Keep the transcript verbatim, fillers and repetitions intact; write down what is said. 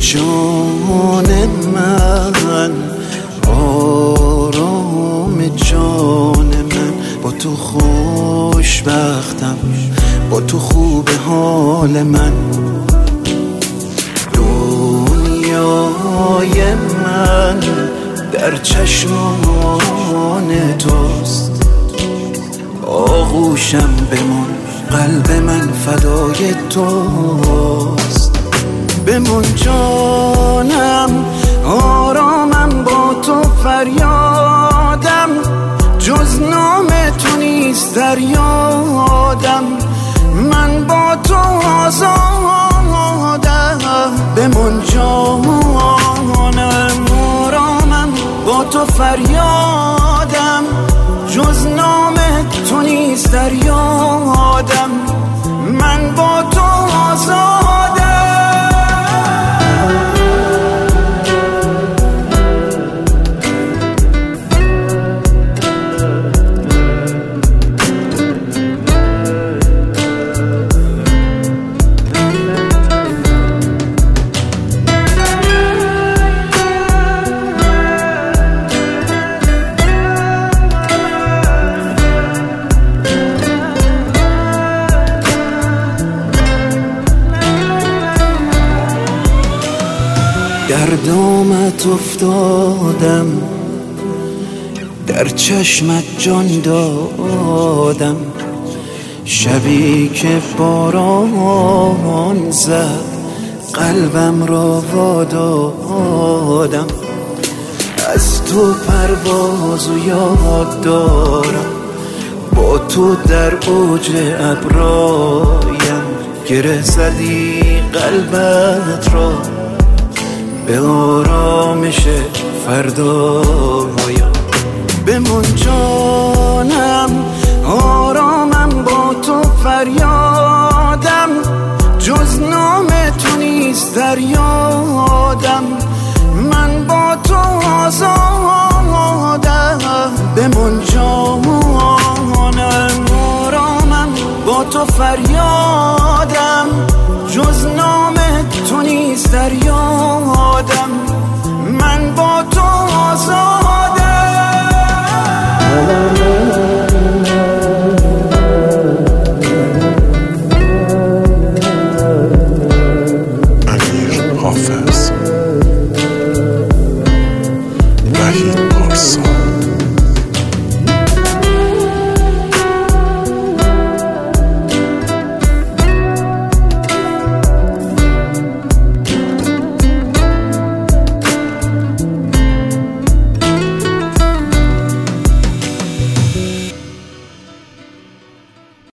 جان من، آرام جان من، با تو خوشبختم، با تو خوب حال من. دنیای من در چشمان توست، آغوشم بمان، قلب من فدای توست. بمان جانم، آرامم، با تو فریادم، جز نام تو نیست در یادم، من با تو آزادم. بمان جانم، آرامم، با تو فریادم، جز نام تو نیست در یادم، من با تو آزادم. در دامت افتادم، در چشمت جان دادم، شبی که باران زد قلبم را وادادم. از تو پرواز و یاد دارم، با تو در اوج ابرایم، گره زدی قلبت را به آرامش فردایم. بمان جانم، آرامم، با تو فریادم، جز نام تو نیست در یادم، من با تو آزادم. بمان جانم، آرامم، با تو فریادم،